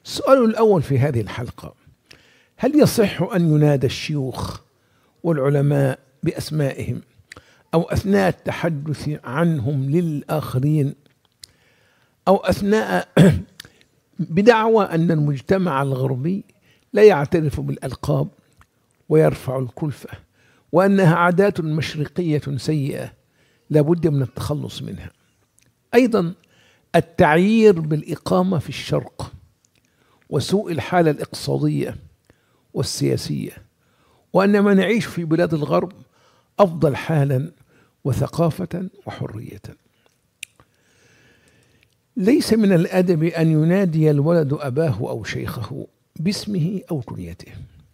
السؤال الأول في هذه الحلقة: هل يصح أن ينادى الشيوخ والعلماء بأسمائهم أو أثناء التحدث عنهم للآخرين، أو أثناء بدعوى أن المجتمع الغربي لا يعترف بالألقاب ويرفع الكلفة، وأنها عادات مشرقية سيئة لا بد من التخلص منها؟ أيضا التعيير بالإقامة في الشرق وسوء الحالة الاقتصادية والسياسية، وأن ما نعيش في بلاد الغرب أفضل حالا وثقافة وحرية. ليس من الأدب أن ينادي الولد أباه أو شيخه باسمه أو كنيته،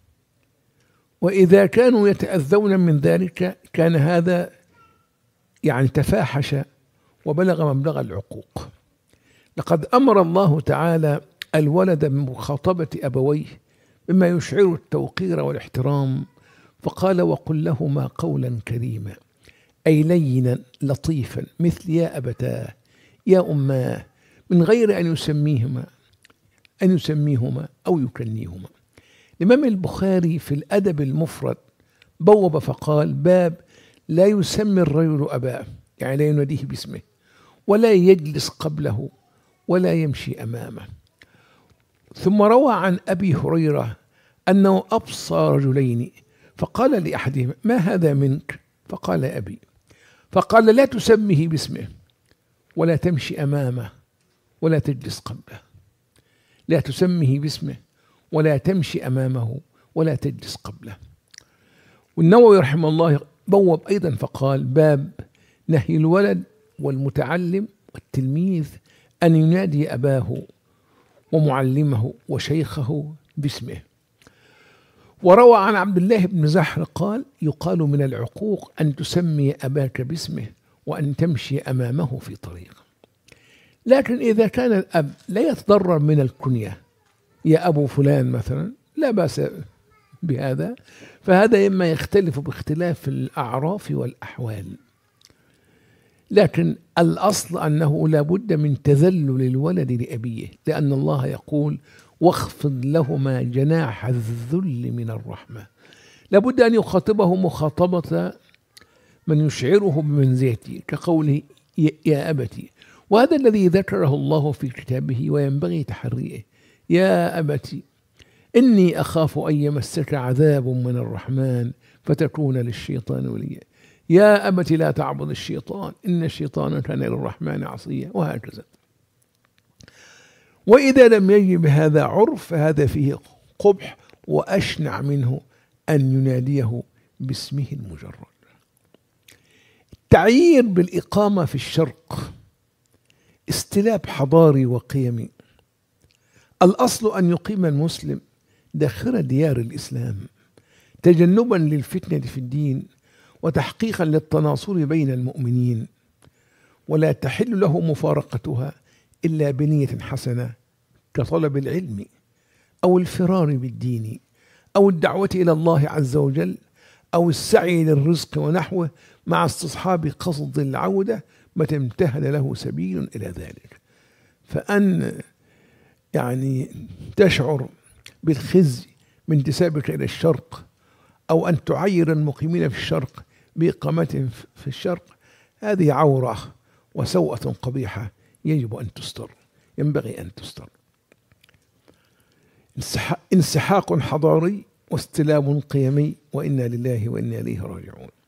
وإذا كانوا يتأذون من ذلك كان هذا تفاحش وبلغ مبلغ العقوق. لقد أمر الله تعالى الولد بمخاطبة أبويه بما يشعر التوقير والاحترام، فقال: وقل لهما قولا كريما، أي لينا لطيفا، مثل يا أبتاه، يا أماه، من غير أن يسميهما أو يكنيهما. الإمام البخاري في الأدب المفرد بوب فقال: باب لا يسمي الرجل أباه، لا يناديه باسمه، ولا يجلس قبله، ولا يمشي أمامه. ثم روى عن أبي هريرة أنه أبصى رجلين فقال لأحدهما: ما هذا منك؟ فقال: أبي. فقال: لا تسميه باسمه، ولا تمشي أمامه، ولا تجلس قبله. لا تسميه باسمه، ولا تمشي أمامه، ولا تجلس قبله. والنووي رحمه الله بوب أيضا فقال: باب نهي الولد والمتعلم والتلميذ أن ينادي أباه ومعلمه وشيخه باسمه. وروى عن عبد الله بن زحر قال: يقال من العقوق أن تسمي أباك باسمه وأن تمشي أمامه في طريق. لكن إذا كان الأب لا يتضرر من الكنية، يا أبو فلان مثلا، لا بأس بهذا، فهذا إما يختلف باختلاف الأعراف والأحوال. لكن الأصل أنه لا بد من تذلل الولد لأبيه، لأن الله يقول: واخفض لهما جناح الذل من الرحمة. لا بد أن يخاطبه مخاطبة من يشعره بمنزلته، كقوله يا أبتي. وهذا الذي ذكره الله في كتابه وينبغي تحريه: يا أبتي إني أخاف أن يمسك عذاب من الرحمن فتكون للشيطان وليا، يا أبت لا تعبد الشيطان إن الشيطان كان للرحمن عصيا، وهكذا. وإذا لم يجب هذا عرف فهذا فيه قبح، وأشنع منه أن يناديه باسمه المجرد. التعيير بالإقامة في الشرق استلاب حضاري وقيمي. الأصل أن يقيم المسلم داخل ديار الإسلام تجنبا للفتنة في الدين وتحقيقا للتناصر بين المؤمنين، ولا تحل له مفارقتها إلا بنية حسنة كطلب العلم أو الفرار بالدين أو الدعوة إلى الله عز وجل أو السعي للرزق ونحوه، مع استصحاب قصد العودة متى امتهن له سبيل إلى ذلك. فأن تشعر بالخزي من انتسابك إلى الشرق، أو أن تعير المقيمين في الشرق بإقامتهم في الشرق، هذه عورة وسوءة قبيحة يجب أن تستر، ينبغي أن تستر. انسحاق حضاري واستلام قيمي، وإنا لله وإنا إليه راجعون.